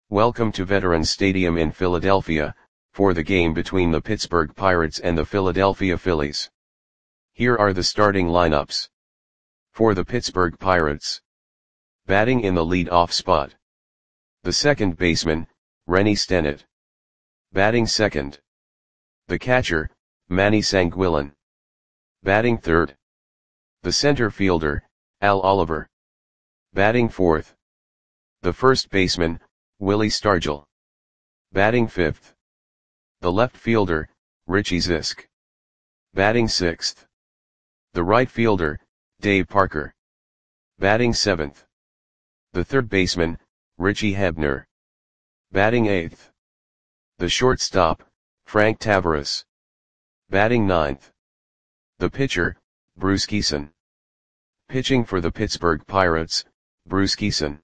Welcome to Veterans Stadium in Philadelphia, for the game between the Pittsburgh Pirates and the Philadelphia Phillies. Here are the starting lineups. For the Pittsburgh Pirates. Batting in the lead-off spot. The second baseman, Rennie Stennett. Batting second. The catcher, Manny Sanguillén. Batting third. The center fielder, Al Oliver. Batting fourth. The first baseman, Willie Stargell. Batting fifth. The left fielder, Richie Zisk. Batting sixth. The right fielder, Dave Parker. Batting seventh. The third baseman, Richie Hebner. Batting eighth. The shortstop, Frank Taveras. Batting ninth. The pitcher, Bruce Kison. Pitching for the Pittsburgh Pirates, Bruce Kison.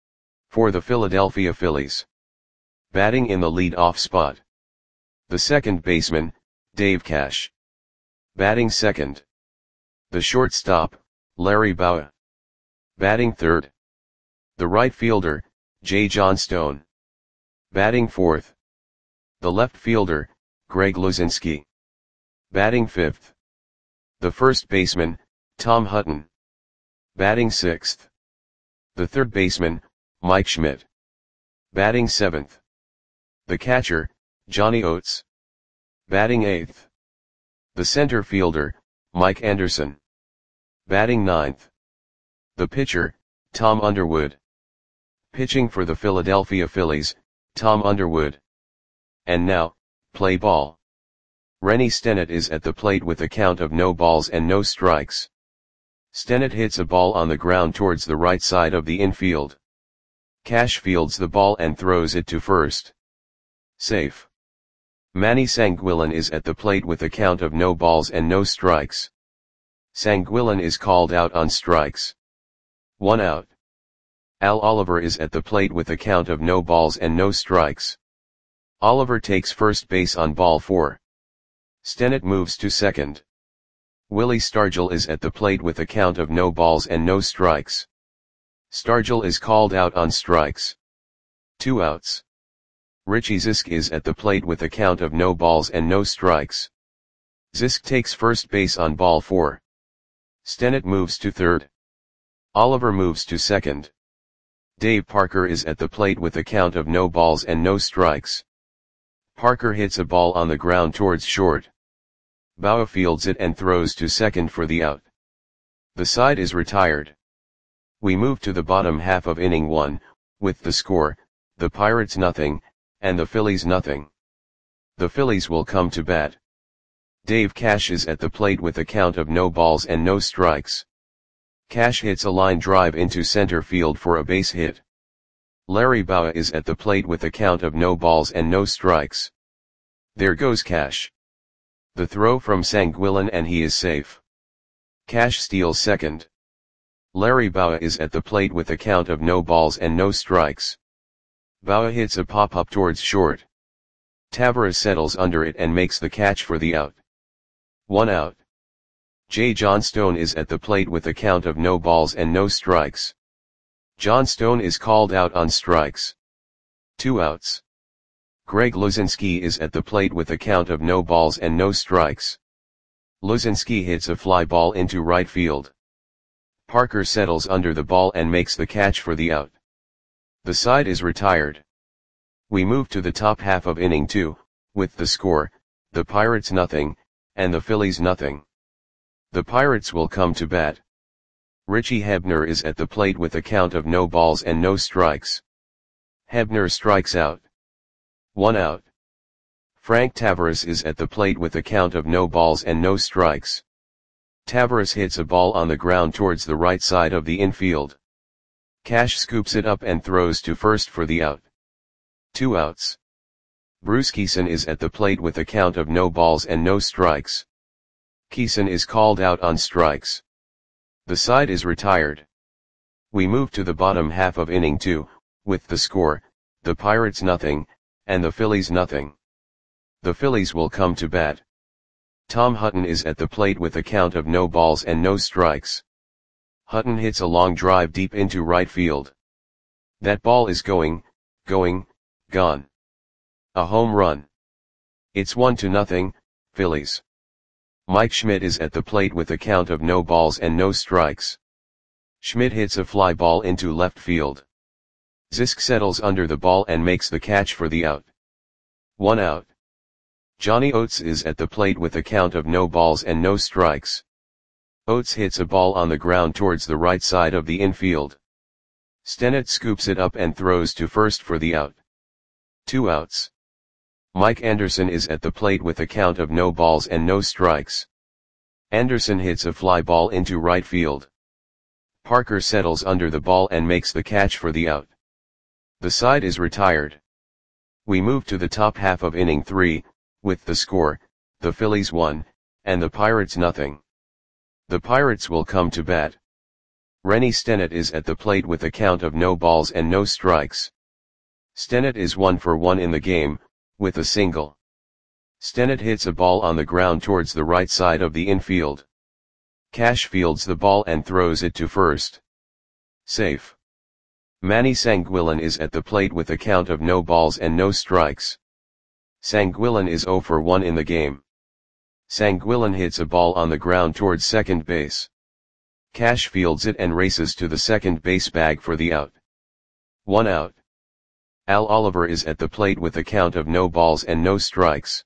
For the Philadelphia Phillies. Batting in the lead-off spot. The second baseman, Dave Cash. Batting second. The shortstop, Larry Bowa. Batting third. The right fielder, J. Johnstone. Batting fourth. The left fielder, Greg Luzinski. Batting fifth. The first baseman, Tom Hutton. Batting sixth. The third baseman, Mike Schmidt. Batting seventh. The catcher, Johnny Oates. Batting eighth. The center fielder, Mike Anderson. Batting ninth. The pitcher, Tom Underwood. Pitching for the Philadelphia Phillies, Tom Underwood. And now, play ball. Rennie Stennett is at the plate with a count of no balls and no strikes. Stennett hits a ball on the ground towards the right side of the infield. Cash fields the ball and throws it to first. Safe. Manny Sanguillén is at the plate with a count of no balls and no strikes. Sanguillén is called out on strikes. 1 out. Al Oliver is at the plate with a count of no balls and no strikes. Oliver takes first base on ball 4. Stennett moves to second. Willie Stargell is at the plate with a count of no balls and no strikes. Stargell is called out on strikes. 2 outs. Richie Zisk is at the plate with a count of no balls and no strikes. Zisk takes first base on ball 4. Stennett moves to third. Oliver moves to second. Dave Parker is at the plate with a count of no balls and no strikes. Parker hits a ball on the ground towards short. Bowa fields it and throws to second for the out. The side is retired. We move to the bottom half of inning 1, with the score, the Pirates nothing, and the Phillies nothing. The Phillies will come to bat. Dave Cash is at the plate with a count of no balls and no strikes. Cash hits a line drive into center field for a base hit. Larry Bowa is at the plate with a count of no balls and no strikes. There goes Cash. The throw from Sanguillén and he is safe. Cash steals second. Larry Bowa is at the plate with a count of no balls and no strikes. Bowa hits a pop-up towards short. Taveras settles under it and makes the catch for the out. 1 out. J. Johnstone is at the plate with a count of no balls and no strikes. Johnstone is called out on strikes. 2 outs. Greg Luzinski is at the plate with a count of no balls and no strikes. Luzinski hits a fly ball into right field. Parker settles under the ball and makes the catch for the out. The side is retired. We move to the top half of inning 2, with the score, the Pirates nothing, and the Phillies nothing. The Pirates will come to bat. Richie Hebner is at the plate with a count of no balls and no strikes. Hebner strikes out. 1 out. Frank Taveras is at the plate with a count of no balls and no strikes. Taveras hits a ball on the ground towards the right side of the infield. Cash scoops it up and throws to first for the out. 2 outs. Bruce Kison is at the plate with a count of no balls and no strikes. Kison is called out on strikes. The side is retired. We move to the bottom half of inning 2, with the score, the Pirates nothing, and the Phillies nothing. The Phillies will come to bat. Tom Hutton is at the plate with a count of no balls and no strikes. Hutton hits a long drive deep into right field. That ball is going, Gone. A home run. It's 1-0, Phillies. Mike Schmidt is at the plate with a count of no balls and no strikes. Schmidt hits a fly ball into left field. Zisk settles under the ball and makes the catch for the out. 1 out. Johnny Oates is at the plate with a count of no balls and no strikes. Oates hits a ball on the ground towards the right side of the infield. Stennett scoops it up and throws to first for the out. 2 outs. Mike Anderson is at the plate with a count of no balls and no strikes. Anderson hits a fly ball into right field. Parker settles under the ball and makes the catch for the out. The side is retired. We move to the top half of inning 3, with the score, the Phillies 1, and the Pirates nothing. The Pirates will come to bat. Rennie Stennett is at the plate with a count of no balls and no strikes. Stennett is 1 for 1 in the game, with a single. Stennett hits a ball on the ground towards the right side of the infield. Cash fields the ball and throws it to first. Safe. Manny Sanguillen is at the plate with a count of no balls and no strikes. Sanguillen is 0 for 1 in the game. Sanguillen hits a ball on the ground towards second base. Cash fields it and races to the second base bag for the out. 1 out. Al Oliver is at the plate with a count of no balls and no strikes.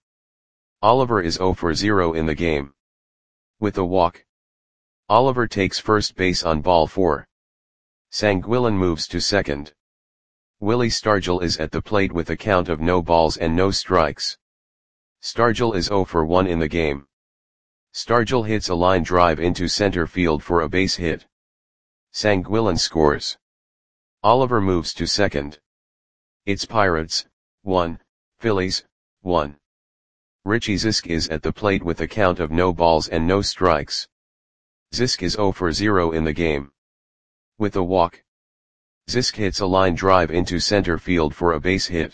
Oliver is 0 for 0 in the game. With a walk. Oliver takes first base on ball 4. Sanguillen moves to second. Willie Stargell is at the plate with a count of no balls and no strikes. Stargell is 0 for 1 in the game. Stargell hits a line drive into center field for a base hit. Sanguillen scores. Oliver moves to second. It's Pirates, 1, Phillies, 1. Richie Zisk is at the plate with a count of no balls and no strikes. Zisk is 0 for 0 in the game. With a walk. Zisk hits a line drive into center field for a base hit.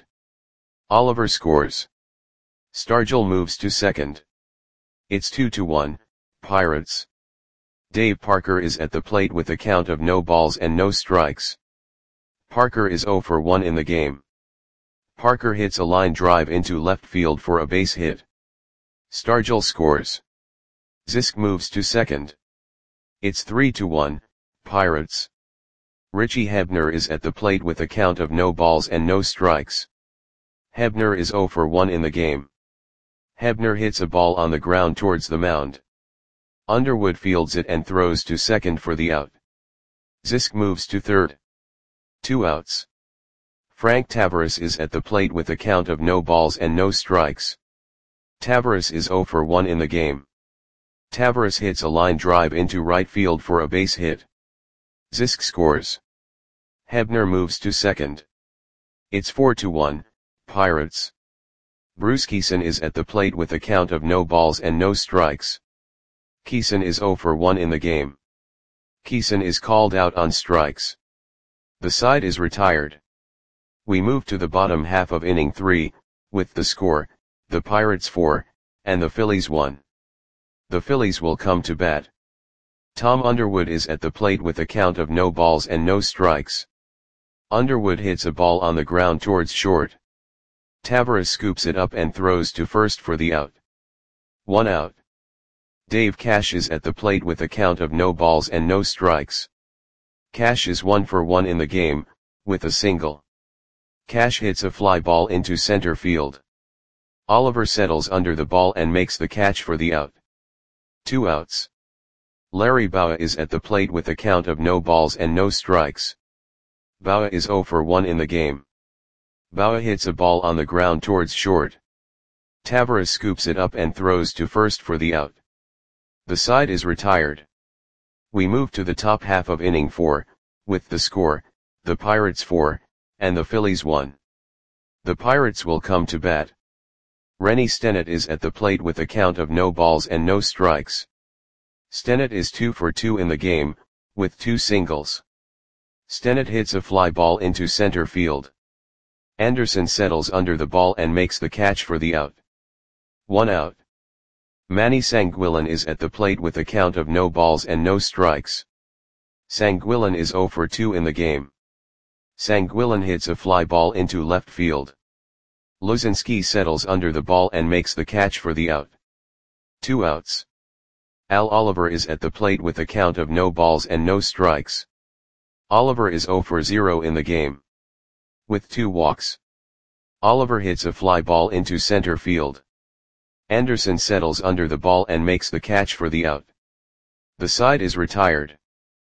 Oliver scores. Stargell moves to second. It's 2-1, Pirates. Dave Parker is at the plate with a count of no balls and no strikes. Parker is 0 for 1 in the game. Parker hits a line drive into left field for a base hit. Stargell scores. Zisk moves to second. It's 3-1, Pirates. Richie Hebner is at the plate with a count of no balls and no strikes. Hebner is 0 for 1 in the game. Hebner hits a ball on the ground towards the mound. Underwood fields it and throws to second for the out. Zisk moves to third. 2 outs. Frank Tavares is at the plate with a count of no balls and no strikes. Tavares is 0 for 1 in the game. Tavares hits a line drive into right field for a base hit. Zisk scores. Hebner moves to second. It's 4-1, Pirates. Bruce Kison is at the plate with a count of no balls and no strikes. Kison is 0 for 1 in the game. Kison is called out on strikes. The side is retired. We move to the bottom half of inning 3, with the score, the Pirates 4, and the Phillies 1. The Phillies will come to bat. Tom Underwood is at the plate with a count of no balls and no strikes. Underwood hits a ball on the ground towards short. Tavares scoops it up and throws to first for the out. 1 out. Dave Cash is at the plate with a count of no balls and no strikes. Cash is 1 for 1 in the game, with a single. Cash hits a fly ball into center field. Oliver settles under the ball and makes the catch for the out. 2 outs. Larry Bowa is at the plate with a count of no balls and no strikes. Bowa is 0 for 1 in the game. Bowa hits a ball on the ground towards short. Tavares scoops it up and throws to first for the out. The side is retired. We move to the top half of inning 4, with the score, the Pirates 4, and the Phillies 1. The Pirates will come to bat. Rennie Stennett is at the plate with a count of no balls and no strikes. Stennett is 2 for 2 in the game, with 2 singles. Stennett hits a fly ball into center field. Anderson settles under the ball and makes the catch for the out. 1 out. Manny Sanguillen is at the plate with a count of no balls and no strikes. Sanguillen is 0 for 2 in the game. Sanguillen hits a fly ball into left field. Luzinski settles under the ball and makes the catch for the out. 2 outs. Al Oliver is at the plate with a count of no balls and no strikes. Oliver is 0 for 0 in the game. With 2 walks. Oliver hits a fly ball into center field. Anderson settles under the ball and makes the catch for the out. The side is retired.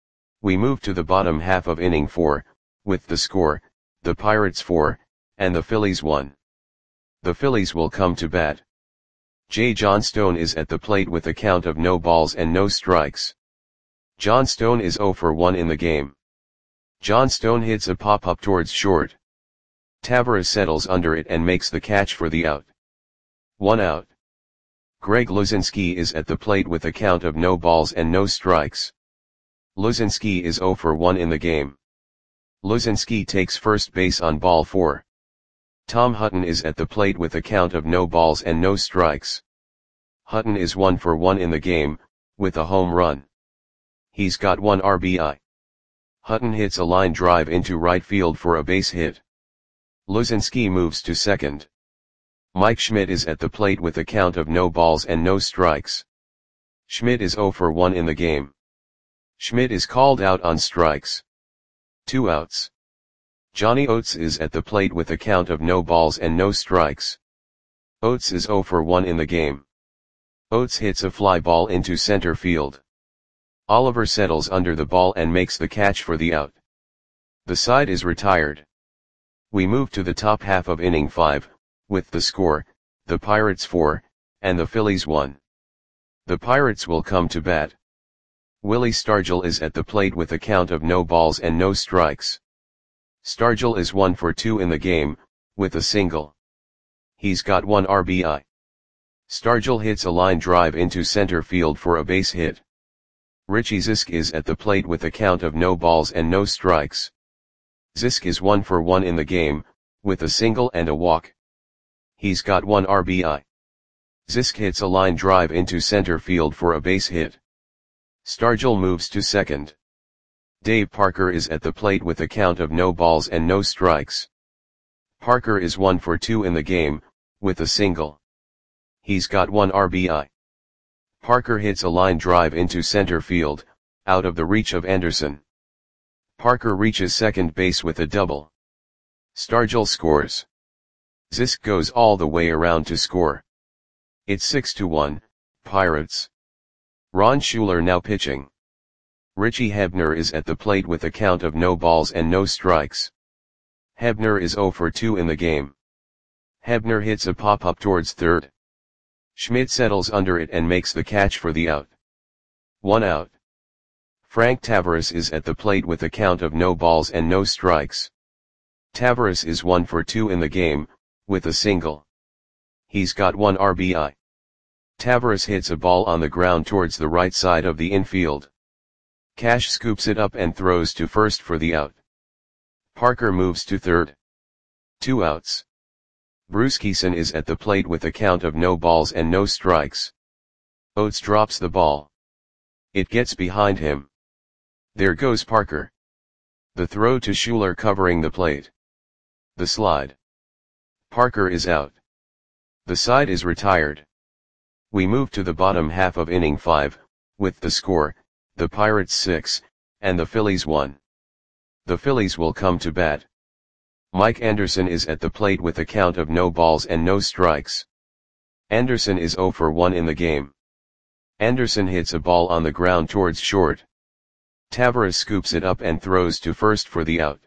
We move to the bottom half of inning 4, with the score, the Pirates 4, and the Phillies 1. The Phillies will come to bat. J. Johnstone is at the plate with a count of no balls and no strikes. Johnstone is 0 for 1 in the game. Johnstone hits a pop-up towards short. Taveras settles under it and makes the catch for the out. 1 out. Greg Luzinski is at the plate with a count of no balls and no strikes. Luzinski is 0 for 1 in the game. Luzinski takes first base on ball 4. Tom Hutton is at the plate with a count of no balls and no strikes. Hutton is 1 for 1 in the game, with a home run. He's got 1 RBI. Hutton hits a line drive into right field for a base hit. Luzinski moves to second. Mike Schmidt is at the plate with a count of no balls and no strikes. Schmidt is 0 for 1 in the game. Schmidt is called out on strikes. 2 outs. Johnny Oates is at the plate with a count of no balls and no strikes. Oates is 0 for 1 in the game. Oates hits a fly ball into center field. Oliver settles under the ball and makes the catch for the out. The side is retired. We move to the top half of inning 5, with the score, the Pirates 4, and the Phillies 1. The Pirates will come to bat. Willie Stargell is at the plate with a count of no balls and no strikes. Stargell is 1 for 2 in the game, with a single. He's got 1 RBI. Stargell hits a line drive into center field for a base hit. Richie Zisk is at the plate with a count of no balls and no strikes. Zisk is 1 for 1 in the game, with a single and a walk. He's got 1 RBI. Zisk hits a line drive into center field for a base hit. Stargell moves to second. Dave Parker is at the plate with a count of no balls and no strikes. Parker is 1 for 2 in the game, with a single. He's got 1 RBI. Parker hits a line drive into center field, out of the reach of Anderson. Parker reaches second base with a double. Stargell scores. Zisk goes all the way around to score. It's 6-1, Pirates. Ron Schuler now pitching. Richie Hebner is at the plate with a count of no balls and no strikes. Hebner is 0 for 2 in the game. Hebner hits a pop-up towards third. Schmidt settles under it and makes the catch for the out. 1 out. Frank Taveras is at the plate with a count of no balls and no strikes. Taveras is 1 for 2 in the game, with a single. He's got 1 RBI. Taveras hits a ball on the ground towards the right side of the infield. Cash scoops it up and throws to first for the out. Parker moves to third. 2 outs. Bruce Kison is at the plate with a count of no balls and no strikes. Oates drops the ball. It gets behind him. There goes Parker. The throw to Schuler covering the plate. The slide. Parker is out. The side is retired. We move to the bottom half of inning 5, with the score, the Pirates 6, and the Phillies 1. The Phillies will come to bat. Mike Anderson is at the plate with a count of no balls and no strikes. Anderson is 0 for 1 in the game. Anderson hits a ball on the ground towards short. Taveras scoops it up and throws to first for the out.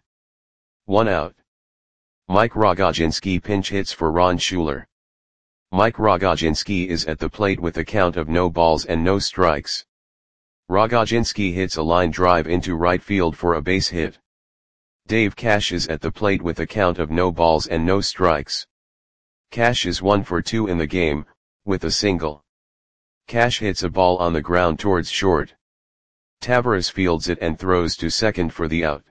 1 out. Mike Rogozinski pinch hits for Ron Schuler. Mike Rogozinski is at the plate with a count of no balls and no strikes. Rogozinski hits a line drive into right field for a base hit. Dave Cash is at the plate with a count of no balls and no strikes. Cash is 1 for 2 in the game, with a single. Cash hits a ball on the ground towards short. Taveras fields it and throws to second for the out.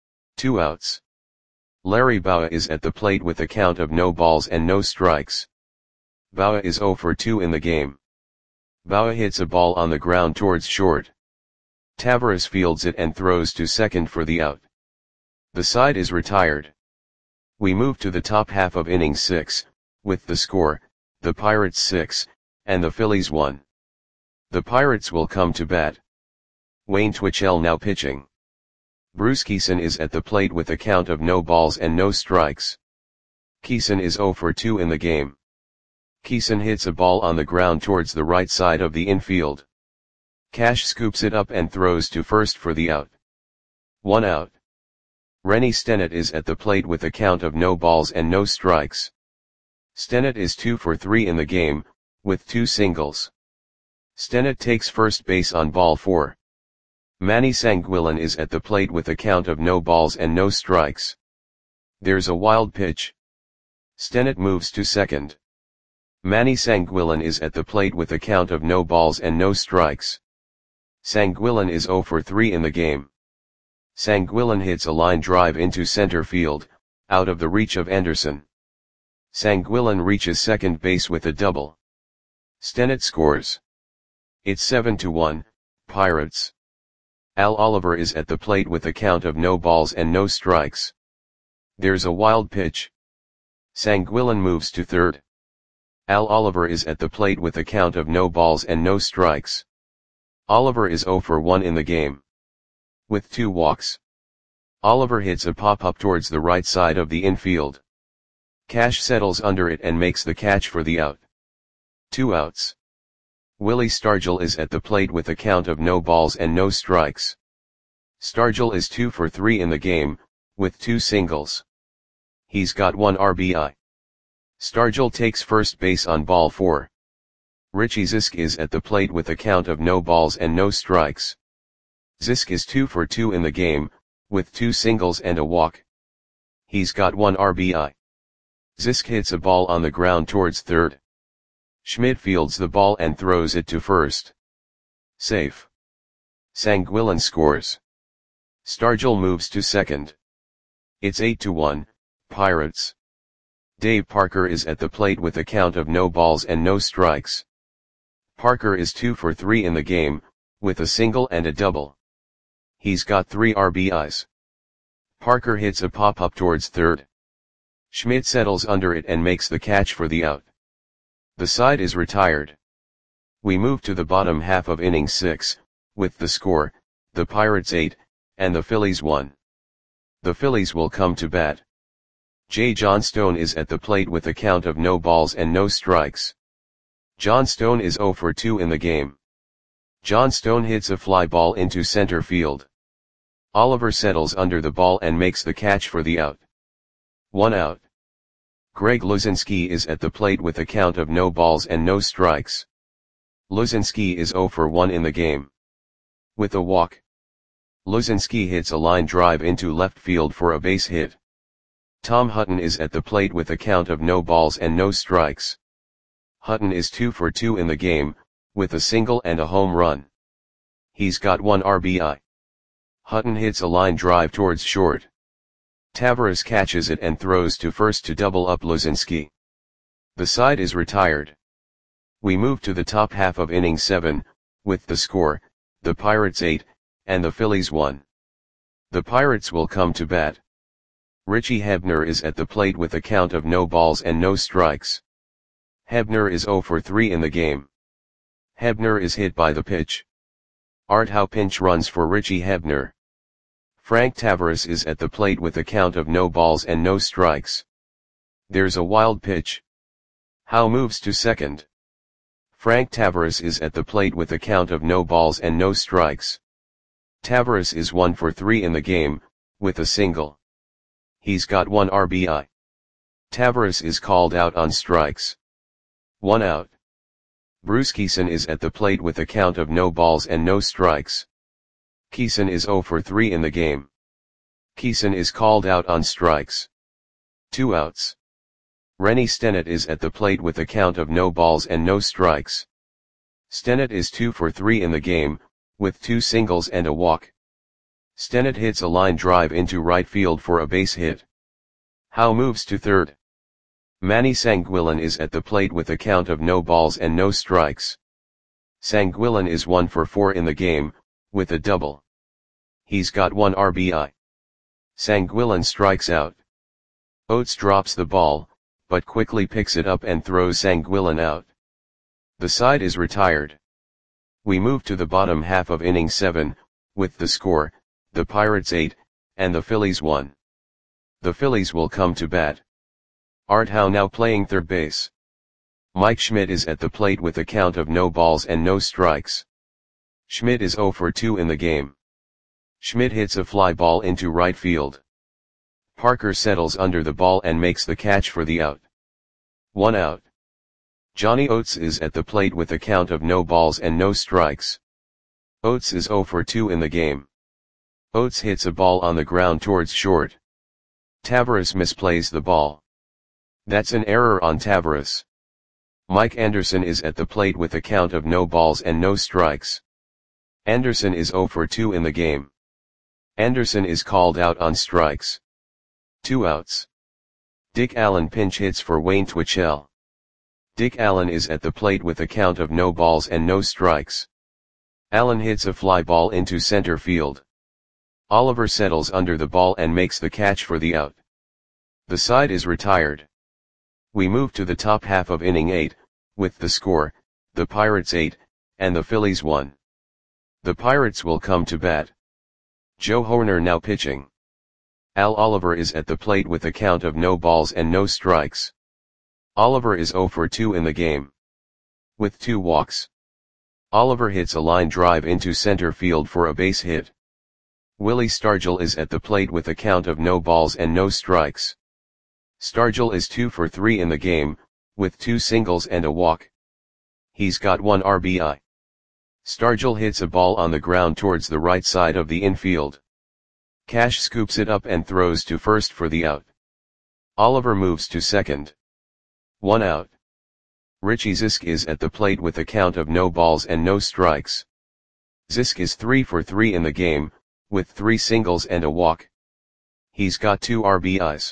2 outs. Larry Bowa is at the plate with a count of no balls and no strikes. Bowa is 0 for 2 in the game. Bowa hits a ball on the ground towards short. Taveras fields it and throws to second for the out. The side is retired. We move to the top half of inning 6, with the score, the Pirates 6, and the Phillies 1. The Pirates will come to bat. Wayne Twitchell now pitching. Bruce Kison is at the plate with a count of no balls and no strikes. Kison is 0 for 2 in the game. Kison hits a ball on the ground towards the right side of the infield. Cash scoops it up and throws to first for the out. 1 out. Rennie Stennett is at the plate with a count of no balls and no strikes. Stennett is 2 for 3 in the game, with 2 singles. Stennett takes first base on ball 4. Manny Sanguillen is at the plate with a count of no balls and no strikes. There's a wild pitch. Stennett moves to second. Manny Sanguillen is at the plate with a count of no balls and no strikes. Sanguillen is 0 for 3 in the game. Sanguillen hits a line drive into center field, out of the reach of Anderson. Sanguillen reaches second base with a double. Stennett scores. It's 7-1, Pirates. Al Oliver is at the plate with a count of no balls and no strikes. There's a wild pitch. Sanguillen moves to third. Al Oliver is at the plate with a count of no balls and no strikes. Oliver is 0 for 1 in the game. With 2 walks. Oliver hits a pop-up towards the right side of the infield. Cash settles under it and makes the catch for the out. 2 outs. Willie Stargell is at the plate with a count of no balls and no strikes. Stargell is 2 for 3 in the game, with 2 singles. He's got 1 RBI. Stargell takes first base on ball 4. Richie Zisk is at the plate with a count of no balls and no strikes. Zisk is 2 for 2 in the game, with 2 singles and a walk. He's got 1 RBI. Zisk hits a ball on the ground towards third. Schmidt fields the ball and throws it to first. Safe. Sanguillen scores. Stargell moves to second. It's 8-1, Pirates. Dave Parker is at the plate with a count of no balls and no strikes. Parker is 2 for 3 in the game, with a single and a double. He's got 3 RBIs. Parker hits a pop-up towards third. Schmidt settles under it and makes the catch for the out. The side is retired. We move to the bottom half of inning 6, with the score, the Pirates 8, and the Phillies 1. The Phillies will come to bat. J. Johnstone is at the plate with a count of no balls and no strikes. Johnstone is 0 for 2 in the game. Johnstone hits a fly ball into center field. Oliver settles under the ball and makes the catch for the out. 1 out. Greg Luzinski is at the plate with a count of no balls and no strikes. Luzinski is 0 for 1 in the game. With a walk. Luzinski hits a line drive into left field for a base hit. Tom Hutton is at the plate with a count of no balls and no strikes. Hutton is 2 for 2 in the game, with a single and a home run. He's got 1 RBI. Hutton hits a line drive towards short. Tavares catches it and throws to first to double up Luzinski. The side is retired. We move to the top half of inning 7, with the score, the Pirates 8, and the Phillies 1. The Pirates will come to bat. Richie Hebner is at the plate with a count of no balls and no strikes. Hebner is 0 for 3 in the game. Hebner is hit by the pitch. Art Howe pinch runs for Richie Hebner. Frank Tavares is at the plate with a count of no balls and no strikes. There's a wild pitch. Howe moves to second. Frank Tavares is at the plate with a count of no balls and no strikes. Tavares is 1 for 3 in the game, with a single. He's got 1 RBI. Tavares is called out on strikes. 1 out. Bruce Kison is at the plate with a count of no balls and no strikes. Kison is 0 for 3 in the game. Kison is called out on strikes. 2 outs. Rennie Stennett is at the plate with a count of no balls and no strikes. Stennett is 2 for 3 in the game, with 2 singles and a walk. Stennett hits a line drive into right field for a base hit. Howe moves to third. Manny Sanguillen is at the plate with a count of no balls and no strikes. Sanguillen is 1 for 4 in the game, with a double. He's got 1 RBI. Sanguillen strikes out. Oates drops the ball, but quickly picks it up and throws Sanguillen out. The side is retired. We move to the bottom half of inning 7, with the score, the Pirates 8, and the Phillies 1. The Phillies will come to bat. Art Howe now playing third base. Mike Schmidt is at the plate with a count of no balls and no strikes. Schmidt is 0 for 2 in the game. Schmidt hits a fly ball into right field. Parker settles under the ball and makes the catch for the out. 1 out. Johnny Oates is at the plate with a count of no balls and no strikes. Oates is 0 for 2 in the game. Oates hits a ball on the ground towards short. Taveras misplays the ball. That's an error on Taveras. Mike Anderson is at the plate with a count of no balls and no strikes. Anderson is 0 for 2 in the game. Anderson is called out on strikes. 2 outs. Dick Allen pinch hits for Wayne Twitchell. Dick Allen is at the plate with a count of no balls and no strikes. Allen hits a fly ball into center field. Oliver settles under the ball and makes the catch for the out. The side is retired. We move to the top half of inning 8, with the score, the Pirates 8, and the Phillies 1. The Pirates will come to bat. Joe Hoerner now pitching. Al Oliver is at the plate with a count of no balls and no strikes. Oliver is 0 for 2 in the game. With 2 walks. Oliver hits a line drive into center field for a base hit. Willie Stargell is at the plate with a count of no balls and no strikes. Stargell is 2 for 3 in the game, with 2 singles and a walk. He's got 1 RBI. Stargell hits a ball on the ground towards the right side of the infield. Cash scoops it up and throws to first for the out. Oliver moves to second. 1 out. Richie Zisk is at the plate with a count of no balls and no strikes. Zisk is 3 for 3 in the game, with 3 singles and a walk. He's got 2 RBIs.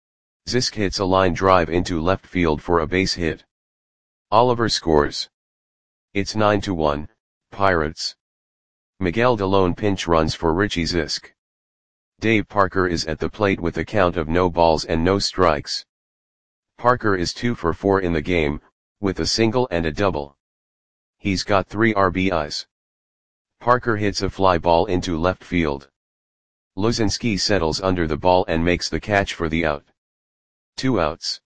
Zisk hits a line drive into left field for a base hit. Oliver scores. It's 9-1, Pirates. Miguel Delone pinch runs for Richie Zisk. Dave Parker is at the plate with a count of no balls and no strikes. Parker is 2 for 4 in the game, with a single and a double. He's got 3 RBIs. Parker hits a fly ball into left field. Luzinski settles under the ball and makes the catch for the out. 2 outs.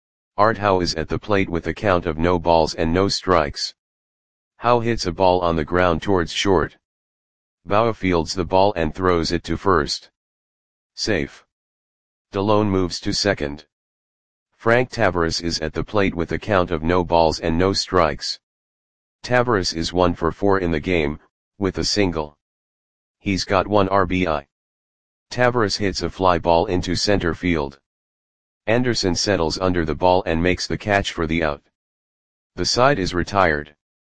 Art Howe is at the plate with a count of no balls and no strikes. Howe hits a ball on the ground towards short. Bauer fields the ball and throws it to first. Safe. Delone moves to second. Frank Taveras is at the plate with a count of no balls and no strikes. Taveras is 1 for 4 in the game, with a single. He's got 1 RBI. Taveras hits a fly ball into center field. Anderson settles under the ball and makes the catch for the out. The side is retired.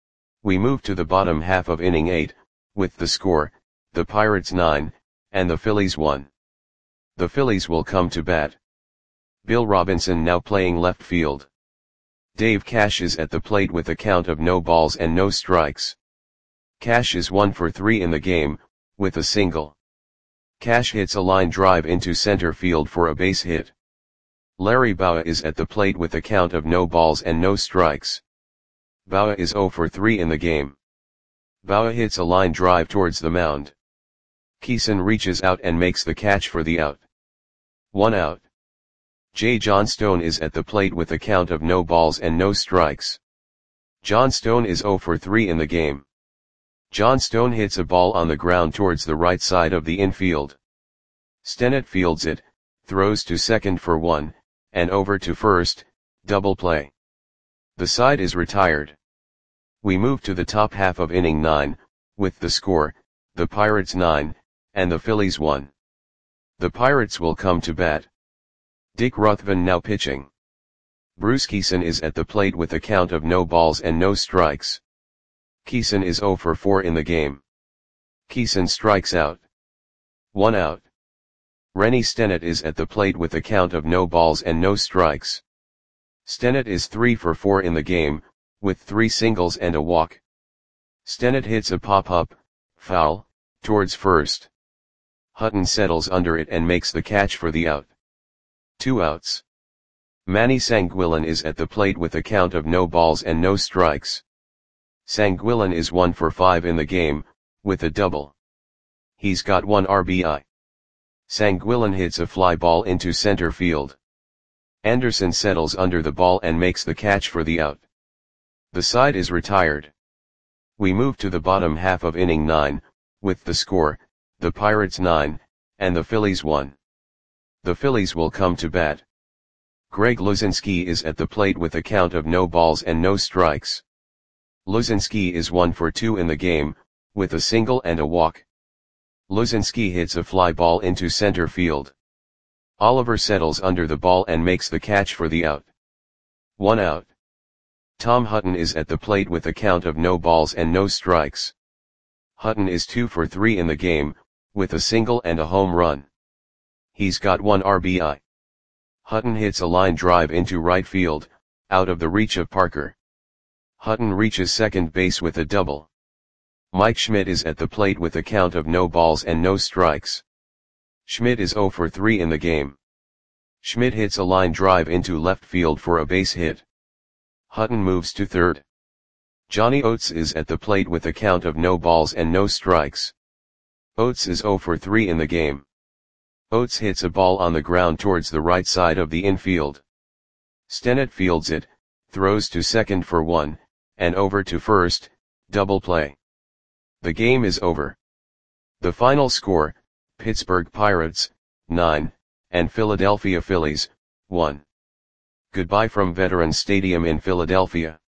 We move to the bottom half of inning 8, with the score, the Pirates 9, and the Phillies 1. The Phillies will come to bat. Bill Robinson now playing left field. Dave Cash is at the plate with a count of no balls and no strikes. Cash is 1 for 3 in the game, with a single. Cash hits a line drive into center field for a base hit. Larry Bowa is at the plate with a count of no balls and no strikes. Bowa is 0 for 3 in the game. Bowa hits a line drive towards the mound. Keeson reaches out and makes the catch for the out. 1 out. J. John Stone is at the plate with a count of no balls and no strikes. John Stone is 0 for 3 in the game. John Stone hits a ball on the ground towards the right side of the infield. Stennett fields it, throws to second for 1, and over to first, double play. The side is retired. We move to the top half of inning 9, with the score, the Pirates 9, and the Phillies 1. The Pirates will come to bat. Dick Ruthven now pitching. Bruce Keeson is at the plate with a count of no balls and no strikes. Keeson is 0 for 4 in the game. Keeson strikes out. 1 out. Rennie Stennett is at the plate with a count of no balls and no strikes. Stennett is 3 for 4 in the game, with 3 singles and a walk. Stennett hits a pop-up, foul, towards first. Hutton settles under it and makes the catch for the out. 2 outs. Manny Sanguillen is at the plate with a count of no balls and no strikes. Sanguillen is 1 for 5 in the game, with a double. He's got 1 RBI. Sanguillen hits a fly ball into center field. Anderson settles under the ball and makes the catch for the out. The side is retired. We move to the bottom half of inning 9, with the score, the Pirates 9, and the Phillies 1. The Phillies will come to bat. Greg Luzinski is at the plate with a count of no balls and no strikes. Luzinski is 1 for 2 in the game, with a single and a walk. Luzinski hits a fly ball into center field. Oliver settles under the ball and makes the catch for the out. 1 out. Tom Hutton is at the plate with a count of no balls and no strikes. Hutton is 2 for 3 in the game, with a single and a home run. He's got 1 RBI. Hutton hits a line drive into right field, out of the reach of Parker. Hutton reaches second base with a double. Mike Schmidt is at the plate with a count of no balls and no strikes. Schmidt is 0 for 3 in the game. Schmidt hits a line drive into left field for a base hit. Hutton moves to third. Johnny Oates is at the plate with a count of no balls and no strikes. Oates is 0 for 3 in the game. Oates hits a ball on the ground towards the right side of the infield. Stennett fields it, throws to second for 1, and over to first, double play. The game is over. The final score, Pittsburgh Pirates, 9, and Philadelphia Phillies, 1. Goodbye from Veterans Stadium in Philadelphia.